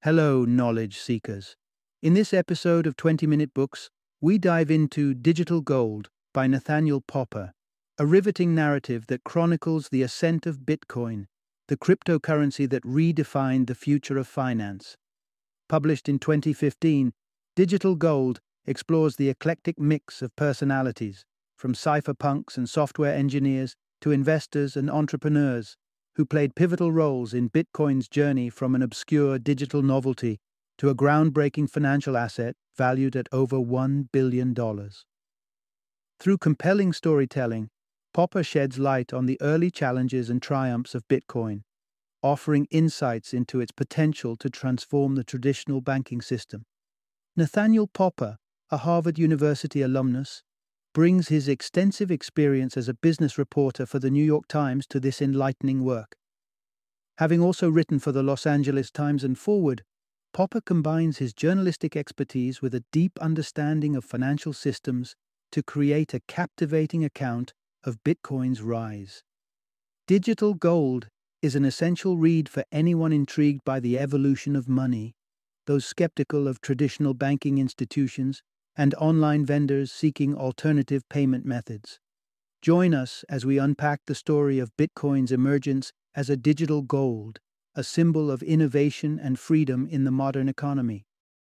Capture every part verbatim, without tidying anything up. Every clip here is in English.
Hello, knowledge seekers. In this episode of twenty minute Books, we dive into Digital Gold by Nathaniel Popper, a riveting narrative that chronicles the ascent of Bitcoin, the cryptocurrency that redefined the future of finance. Published in twenty fifteen, Digital Gold explores the eclectic mix of personalities, from cypherpunks and software engineers to investors and entrepreneurs, who played pivotal roles in Bitcoin's journey from an obscure digital novelty to a groundbreaking financial asset valued at over one billion dollars. Through compelling storytelling, Popper sheds light on the early challenges and triumphs of Bitcoin, offering insights into its potential to transform the traditional banking system. Nathaniel Popper, a Harvard University alumnus, brings his extensive experience as a business reporter for the New York Times to this enlightening work. Having also written for the Los Angeles Times and Forward, Popper combines his journalistic expertise with a deep understanding of financial systems to create a captivating account of Bitcoin's rise. Digital Gold is an essential read for anyone intrigued by the evolution of money, those skeptical of traditional banking institutions, and online vendors seeking alternative payment methods. Join us as we unpack the story of Bitcoin's emergence as a digital gold, a symbol of innovation and freedom in the modern economy.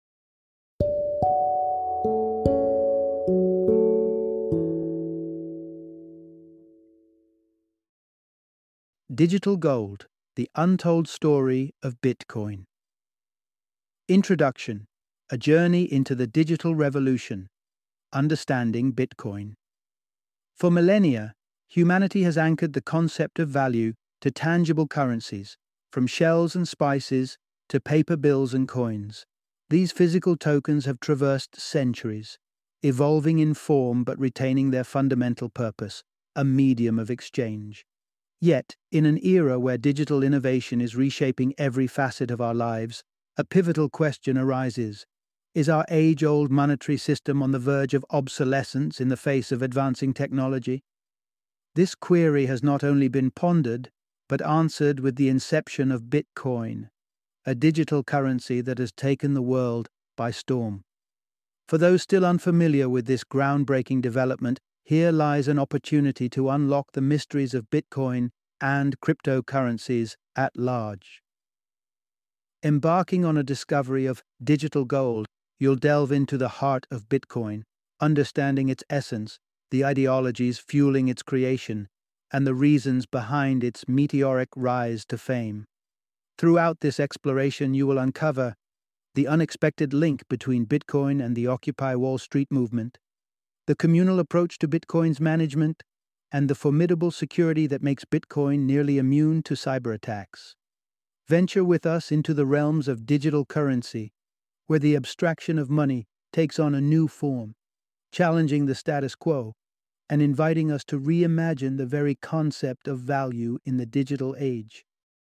Digital Gold, the untold story of Bitcoin. Introduction: A journey into the digital revolution, understanding Bitcoin. For millennia, humanity has anchored the concept of value to tangible currencies, from shells and spices to paper bills and coins. These physical tokens have traversed centuries, evolving in form but retaining their fundamental purpose, a medium of exchange. Yet, in an era where digital innovation is reshaping every facet of our lives, a pivotal question arises. Is our age-old monetary system on the verge of obsolescence in the face of advancing technology? This query has not only been pondered, but answered with the inception of Bitcoin, a digital currency that has taken the world by storm. For those still unfamiliar with this groundbreaking development, here lies an opportunity to unlock the mysteries of Bitcoin and cryptocurrencies at large. Embarking on a discovery of digital gold, you'll delve into the heart of Bitcoin, understanding its essence, the ideologies fueling its creation, and the reasons behind its meteoric rise to fame. Throughout this exploration, you will uncover the unexpected link between Bitcoin and the Occupy Wall Street movement, the communal approach to Bitcoin's management, and the formidable security that makes Bitcoin nearly immune to cyber attacks. Venture with us into the realms of digital currency, where the abstraction of money takes on a new form, challenging the status quo and inviting us to reimagine the very concept of value in the digital age.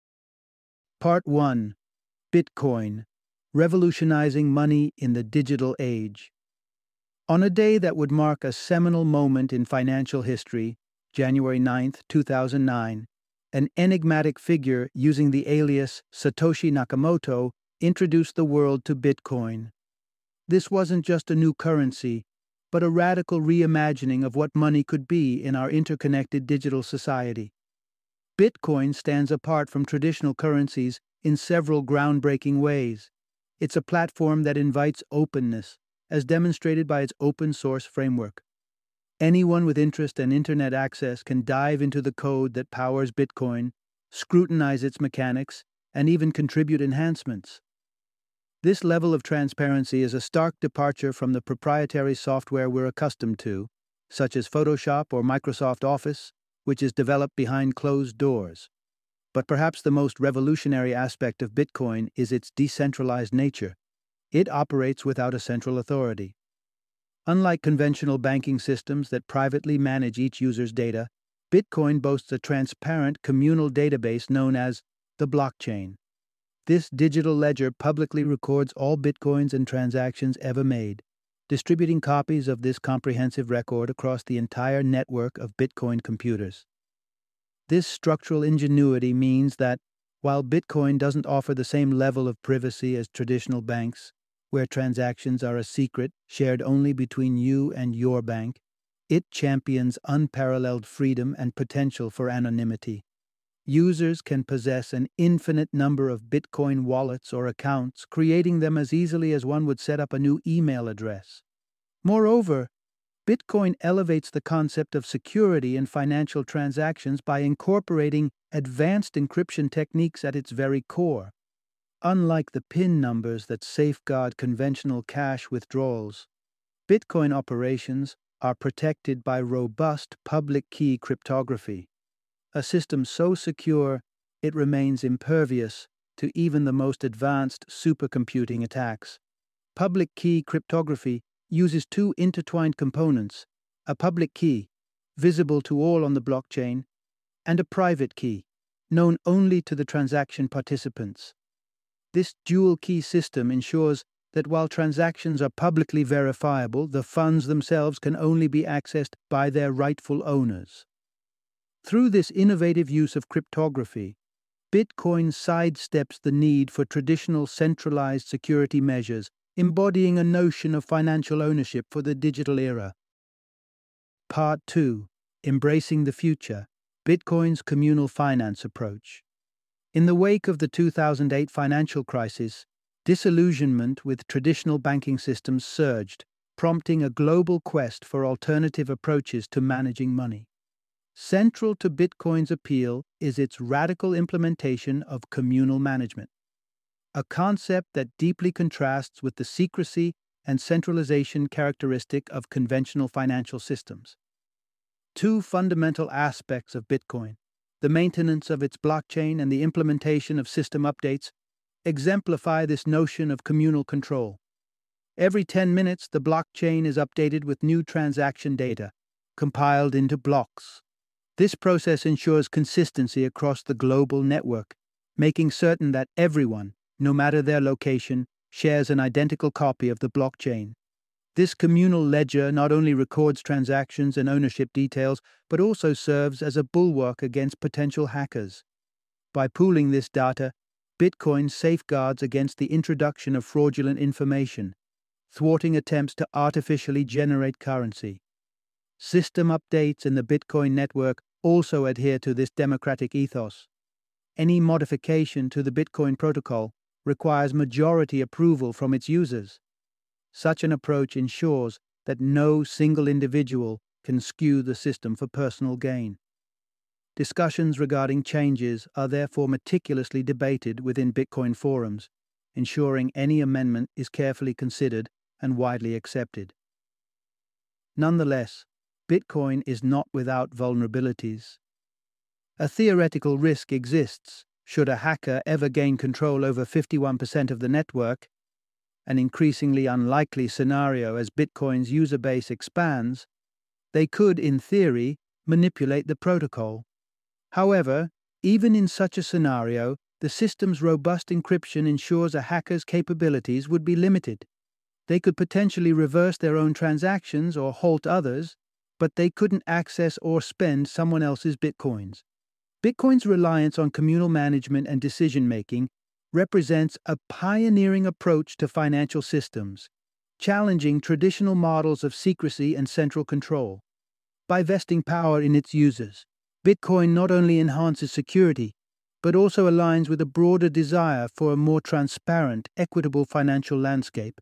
Part one: Bitcoin, Revolutionizing Money in the Digital Age. On a day that would mark a seminal moment in financial history, January ninth, two thousand nine, an enigmatic figure using the alias Satoshi Nakamoto introduced the world to Bitcoin. This wasn't just a new currency, but a radical reimagining of what money could be in our interconnected digital society. Bitcoin stands apart from traditional currencies in several groundbreaking ways. It's a platform that invites openness, as demonstrated by its open-source framework. Anyone with interest and internet access can dive into the code that powers Bitcoin, scrutinize its mechanics, and even contribute enhancements. This level of transparency is a stark departure from the proprietary software we're accustomed to, such as Photoshop or Microsoft Office, which is developed behind closed doors. But perhaps the most revolutionary aspect of Bitcoin is its decentralized nature. It operates without a central authority. Unlike conventional banking systems that privately manage each user's data, Bitcoin boasts a transparent communal database known as the blockchain. This digital ledger publicly records all Bitcoins and transactions ever made, distributing copies of this comprehensive record across the entire network of Bitcoin computers. This structural ingenuity means that, While Bitcoin doesn't offer the same level of privacy as traditional banks, where transactions are a secret shared only between you and your bank, it champions unparalleled freedom and potential for anonymity. Users can possess an infinite number of Bitcoin wallets or accounts, creating them as easily as one would set up a new email address. Moreover, Bitcoin elevates the concept of security in financial transactions by incorporating advanced encryption techniques at its very core. Unlike the PIN numbers that safeguard conventional cash withdrawals, Bitcoin operations are protected by robust public key cryptography, a system so secure it remains impervious to even the most advanced supercomputing attacks. Public key cryptography uses two intertwined components: a public key, visible to all on the blockchain, and a private key, known only to the transaction participants. This dual key system ensures that while transactions are publicly verifiable, the funds themselves can only be accessed by their rightful owners. Through this innovative use of cryptography, Bitcoin sidesteps the need for traditional centralized security measures, embodying a notion of financial ownership for the digital era. Part two. Embracing the Future: Bitcoin's Communal Finance Approach. In the wake of the two thousand eight financial crisis, disillusionment with traditional banking systems surged, prompting a global quest for alternative approaches to managing money. Central to Bitcoin's appeal is its radical implementation of communal management, a concept that deeply contrasts with the secrecy and centralization characteristic of conventional financial systems. Two fundamental aspects of Bitcoin, the maintenance of its blockchain and the implementation of system updates, exemplify this notion of communal control. Every ten minutes, the blockchain is updated with new transaction data, compiled into blocks. This process ensures consistency across the global network, making certain that everyone, no matter their location, shares an identical copy of the blockchain. This communal ledger not only records transactions and ownership details, but also serves as a bulwark against potential hackers. By pooling this data, Bitcoin safeguards against the introduction of fraudulent information, thwarting attempts to artificially generate currency. System updates in the Bitcoin network also adhere to this democratic ethos. Any modification to the Bitcoin protocol requires majority approval from its users. Such an approach ensures that no single individual can skew the system for personal gain. Discussions regarding changes are therefore meticulously debated within Bitcoin forums, ensuring any amendment is carefully considered and widely accepted. Nonetheless, Bitcoin is not without vulnerabilities. A theoretical risk exists should a hacker ever gain control over fifty-one percent of the network, an increasingly unlikely scenario as Bitcoin's user base expands. They could, in theory, manipulate the protocol. However, even in such a scenario, the system's robust encryption ensures a hacker's capabilities would be limited. They could potentially reverse their own transactions or halt others, but they couldn't access or spend someone else's Bitcoins. Bitcoin's reliance on communal management and decision-making represents a pioneering approach to financial systems, challenging traditional models of secrecy and central control. By vesting power in its users, Bitcoin not only enhances security, but also aligns with a broader desire for a more transparent, equitable financial landscape.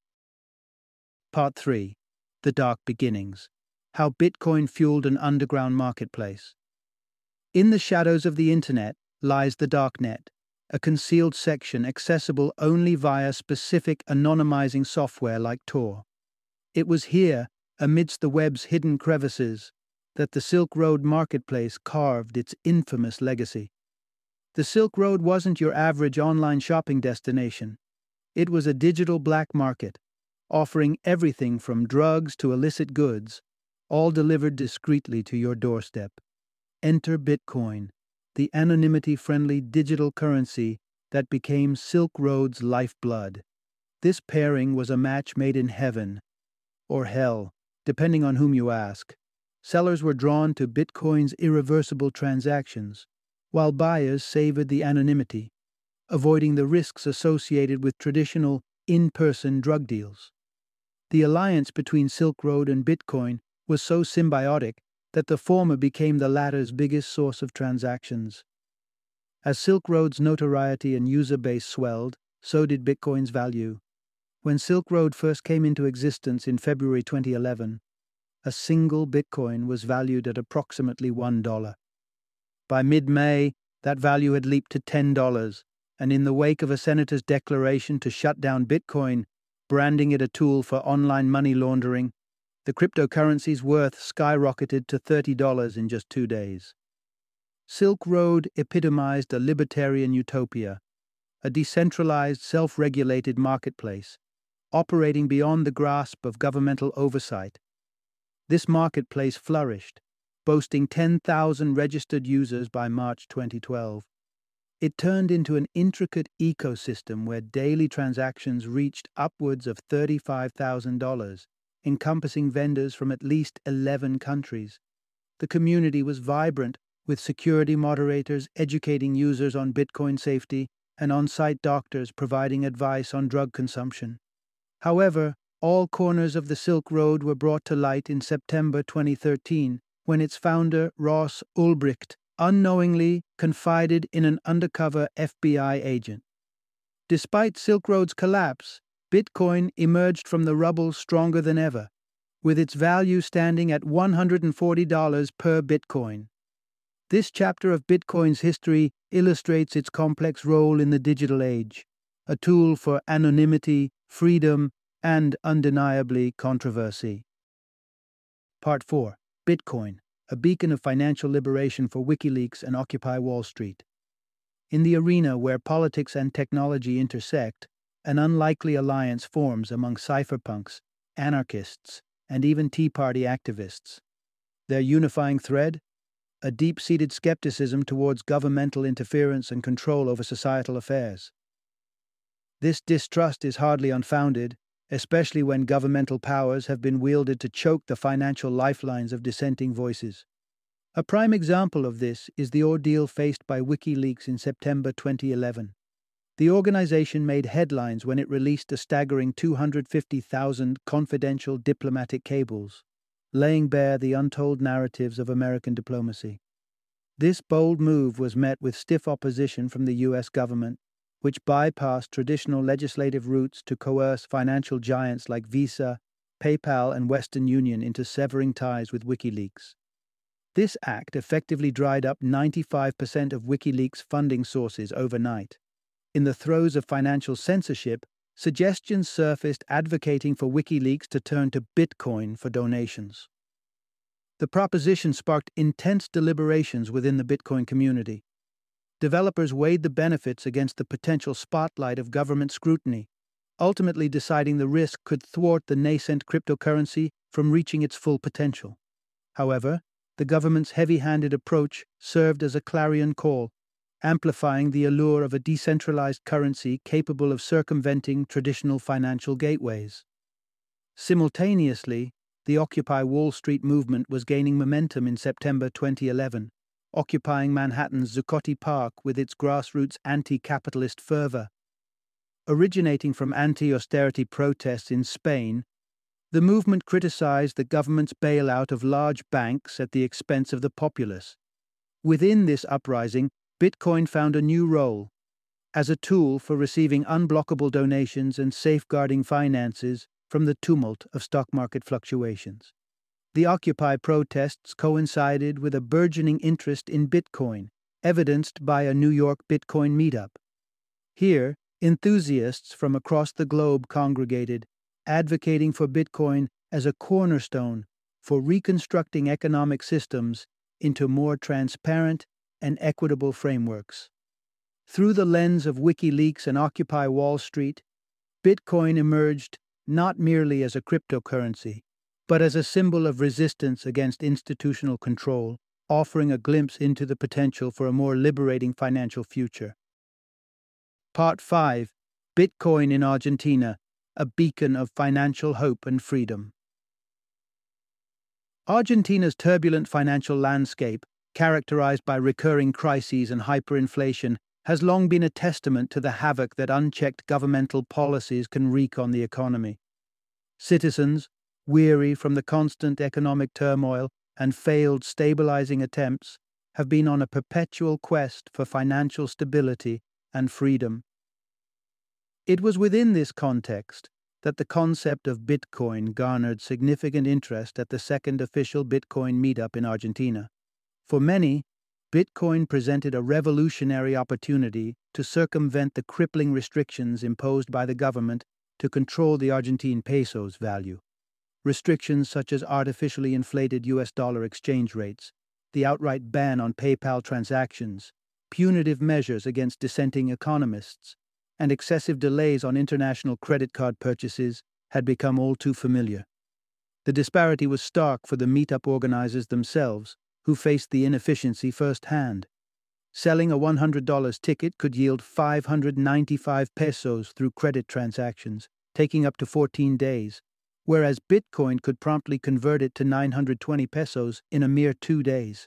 Part three. The Dark Beginnings: How Bitcoin Fueled an Underground Marketplace. In the shadows of the Internet lies the Darknet, a concealed section accessible only via specific anonymizing software like Tor. It was here, amidst the web's hidden crevices, that the Silk Road Marketplace carved its infamous legacy. The Silk Road wasn't your average online shopping destination. It was a digital black market, offering everything from drugs to illicit goods, all delivered discreetly to your doorstep. Enter Bitcoin, the anonymity-friendly digital currency that became Silk Road's lifeblood. This pairing was a match made in heaven, or hell, depending on whom you ask. Sellers were drawn to Bitcoin's irreversible transactions, while buyers savored the anonymity, avoiding the risks associated with traditional in-person drug deals. The alliance between Silk Road and Bitcoin was so symbiotic that the former became the latter's biggest source of transactions. As Silk Road's notoriety and user base swelled, so did Bitcoin's value. When Silk Road first came into existence in February twenty eleven, a single Bitcoin was valued at approximately one dollar. By mid-May, that value had leaped to ten dollars, and in the wake of a senator's declaration to shut down Bitcoin, branding it a tool for online money laundering, the cryptocurrency's worth skyrocketed to thirty dollars in just two days. Silk Road epitomized a libertarian utopia, a decentralized, self-regulated marketplace, operating beyond the grasp of governmental oversight. This marketplace flourished, boasting ten thousand registered users by March twenty twelve. It turned into an intricate ecosystem where daily transactions reached upwards of thirty-five thousand dollars, encompassing vendors from at least eleven countries. The community was vibrant, with security moderators educating users on Bitcoin safety and on-site doctors providing advice on drug consumption. However, all corners of the Silk Road were brought to light in September twenty thirteen, when its founder, Ross Ulbricht, unknowingly confided in an undercover F B I agent. Despite Silk Road's collapse, Bitcoin emerged from the rubble stronger than ever, with its value standing at one hundred forty dollars per Bitcoin. This chapter of Bitcoin's history illustrates its complex role in the digital age, a tool for anonymity, freedom, and undeniably controversy. Part four. Bitcoin, a beacon of financial liberation for WikiLeaks and Occupy Wall Street. In the arena where politics and technology intersect, an unlikely alliance forms among cypherpunks, anarchists, and even Tea Party activists. Their unifying thread? A deep-seated skepticism towards governmental interference and control over societal affairs. This distrust is hardly unfounded, especially when governmental powers have been wielded to choke the financial lifelines of dissenting voices. A prime example of this is the ordeal faced by WikiLeaks in September twenty eleven. The organization made headlines when it released a staggering two hundred fifty thousand confidential diplomatic cables, laying bare the untold narratives of American diplomacy. This bold move was met with stiff opposition from the U S government, which bypassed traditional legislative routes to coerce financial giants like Visa, PayPal, and Western Union into severing ties with WikiLeaks. This act effectively dried up ninety-five percent of WikiLeaks' funding sources overnight. In the throes of financial censorship, suggestions surfaced advocating for WikiLeaks to turn to Bitcoin for donations. The proposition sparked intense deliberations within the Bitcoin community. Developers weighed the benefits against the potential spotlight of government scrutiny, ultimately deciding the risk could thwart the nascent cryptocurrency from reaching its full potential. However, the government's heavy-handed approach served as a clarion call, amplifying the allure of a decentralized currency capable of circumventing traditional financial gateways. Simultaneously, the Occupy Wall Street movement was gaining momentum in September twenty eleven, occupying Manhattan's Zuccotti Park with its grassroots anti-capitalist fervor. Originating from anti-austerity protests in Spain, the movement criticized the government's bailout of large banks at the expense of the populace. Within this uprising, Bitcoin found a new role, as a tool for receiving unblockable donations and safeguarding finances from the tumult of stock market fluctuations. The Occupy protests coincided with a burgeoning interest in Bitcoin, evidenced by a New York Bitcoin meetup. Here, enthusiasts from across the globe congregated, advocating for Bitcoin as a cornerstone for reconstructing economic systems into more transparent and equitable frameworks. Through the lens of WikiLeaks and Occupy Wall Street, Bitcoin emerged not merely as a cryptocurrency, but as a symbol of resistance against institutional control, offering a glimpse into the potential for a more liberating financial future. Part five. Bitcoin in Argentina, a beacon of financial hope and freedom. Argentina's turbulent financial landscape, characterized by recurring crises and hyperinflation, has long been a testament to the havoc that unchecked governmental policies can wreak on the economy. Citizens, weary from the constant economic turmoil and failed stabilizing attempts, have been on a perpetual quest for financial stability and freedom. It was within this context that the concept of Bitcoin garnered significant interest at the second official Bitcoin meetup in Argentina. For many, Bitcoin presented a revolutionary opportunity to circumvent the crippling restrictions imposed by the government to control the Argentine peso's value. Restrictions such as artificially inflated U S dollar exchange rates, the outright ban on PayPal transactions, punitive measures against dissenting economists, and excessive delays on international credit card purchases had become all too familiar. The disparity was stark for the meetup organizers themselves, who faced the inefficiency firsthand. Selling a one hundred dollar ticket could yield five hundred ninety-five pesos through credit transactions, taking up to fourteen days, whereas Bitcoin could promptly convert it to nine hundred twenty pesos in a mere two days.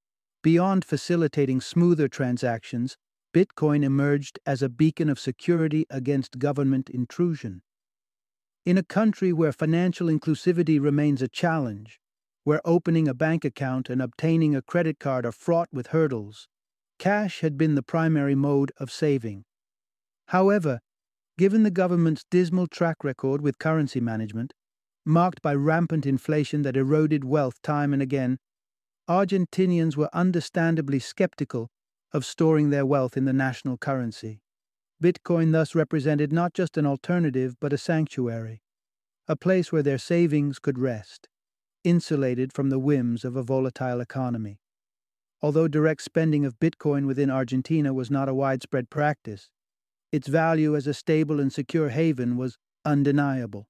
Beyond facilitating smoother transactions, Bitcoin emerged as a beacon of security against government intrusion. In a country where financial inclusivity remains a challenge, where opening a bank account and obtaining a credit card are fraught with hurdles, cash had been the primary mode of saving. However, given the government's dismal track record with currency management, marked by rampant inflation that eroded wealth time and again, Argentinians were understandably skeptical of storing their wealth in the national currency. Bitcoin thus represented not just an alternative but a sanctuary, a place where their savings could rest, insulated from the whims of a volatile economy. Although direct spending of Bitcoin within Argentina was not a widespread practice, its value as a stable and secure haven was undeniable.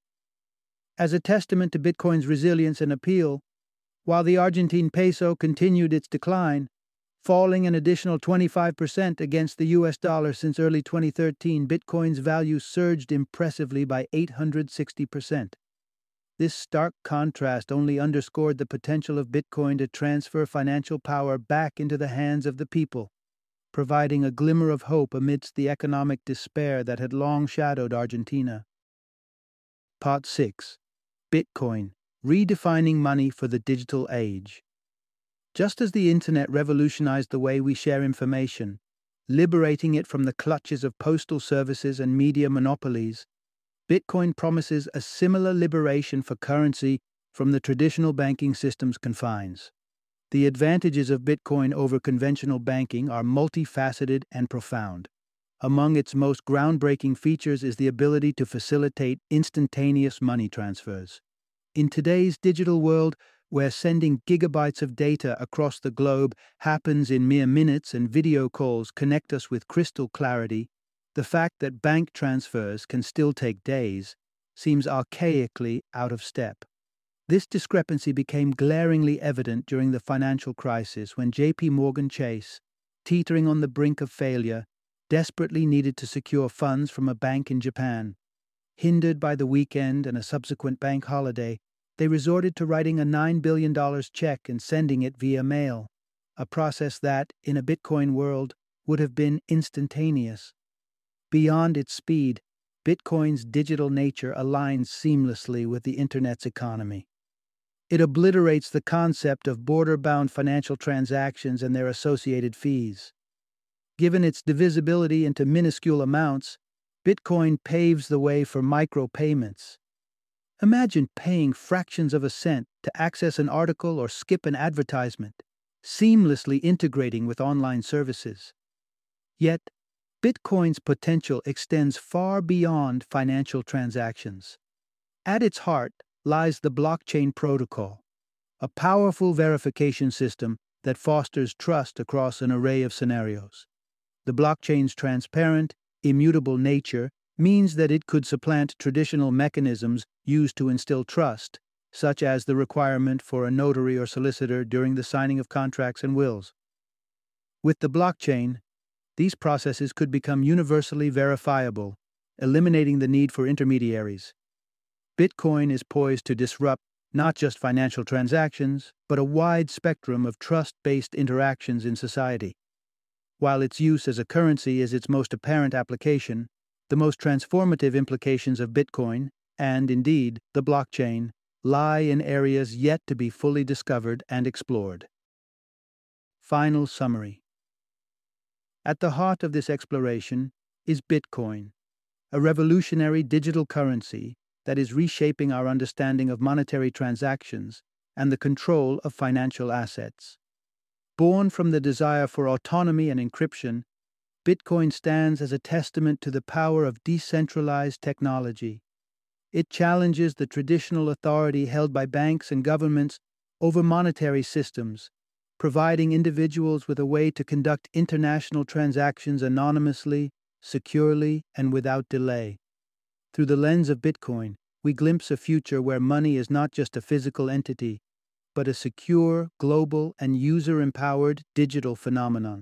As a testament to Bitcoin's resilience and appeal, while the Argentine peso continued its decline, falling an additional twenty-five percent against the U S dollar since early twenty thirteen, Bitcoin's value surged impressively by eight hundred sixty percent. This stark contrast only underscored the potential of Bitcoin to transfer financial power back into the hands of the people, providing a glimmer of hope amidst the economic despair that had long shadowed Argentina. Part six. Bitcoin, Redefining Money for the Digital Age. Just as the Internet revolutionized the way we share information, liberating it from the clutches of postal services and media monopolies, Bitcoin promises a similar liberation for currency from the traditional banking system's confines. The advantages of Bitcoin over conventional banking are multifaceted and profound. Among its most groundbreaking features is the ability to facilitate instantaneous money transfers. In today's digital world, where sending gigabytes of data across the globe happens in mere minutes and video calls connect us with crystal clarity, the fact that bank transfers can still take days seems archaically out of step. This discrepancy became glaringly evident during the financial crisis when J P Morgan Chase, teetering on the brink of failure, desperately needed to secure funds from a bank in Japan. Hindered by the weekend and a subsequent bank holiday, they resorted to writing a nine billion dollars check and sending it via mail, a process that, in a Bitcoin world, would have been instantaneous. Beyond its speed, Bitcoin's digital nature aligns seamlessly with the Internet's economy. It obliterates the concept of border-bound financial transactions and their associated fees. Given its divisibility into minuscule amounts, Bitcoin paves the way for micropayments. Imagine paying fractions of a cent to access an article or skip an advertisement, seamlessly integrating with online services. Yet, Bitcoin's potential extends far beyond financial transactions. At its heart lies the blockchain protocol, a powerful verification system that fosters trust across an array of scenarios. The blockchain's transparent, immutable nature means that it could supplant traditional mechanisms used to instill trust, such as the requirement for a notary or solicitor during the signing of contracts and wills. With the blockchain, these processes could become universally verifiable, eliminating the need for intermediaries. Bitcoin is poised to disrupt not just financial transactions, but a wide spectrum of trust-based interactions in society. While its use as a currency is its most apparent application, the most transformative implications of Bitcoin, and indeed the blockchain, lie in areas yet to be fully discovered and explored. Final summary. At the heart of this exploration is Bitcoin, a revolutionary digital currency that is reshaping our understanding of monetary transactions and the control of financial assets. Born from the desire for autonomy and encryption, Bitcoin stands as a testament to the power of decentralized technology. It challenges the traditional authority held by banks and governments over monetary systems, providing individuals with a way to conduct international transactions anonymously, securely, and without delay. Through the lens of Bitcoin, we glimpse a future where money is not just a physical entity, but a secure, global, and user-empowered digital phenomenon.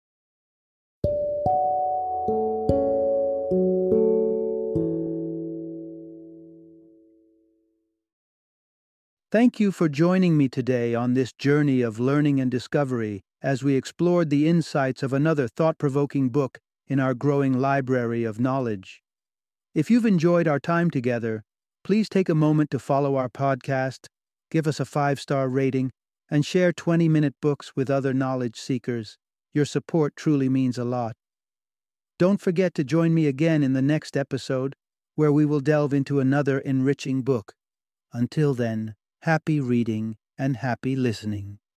Thank you for joining me today on this journey of learning and discovery as we explored the insights of another thought-provoking book in our growing library of knowledge. If you've enjoyed our time together, please take a moment to follow our podcast, give us a five-star rating, and share twenty-minute books with other knowledge seekers. Your support truly means a lot. Don't forget to join me again in the next episode, where we will delve into another enriching book. Until then, happy reading and happy listening.